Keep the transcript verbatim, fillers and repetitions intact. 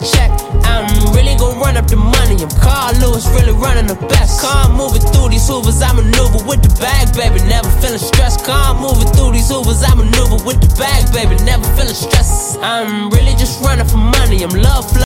check. I'm really gon' run up the money. I'm Carl Lewis, really running the best. Car moving through these Hoovers, I maneuver with the bag, baby, never feeling stressed. Car moving through these Hoovers, I maneuver with the bag, baby, never feeling stressed. I'm really just running for money. I'm love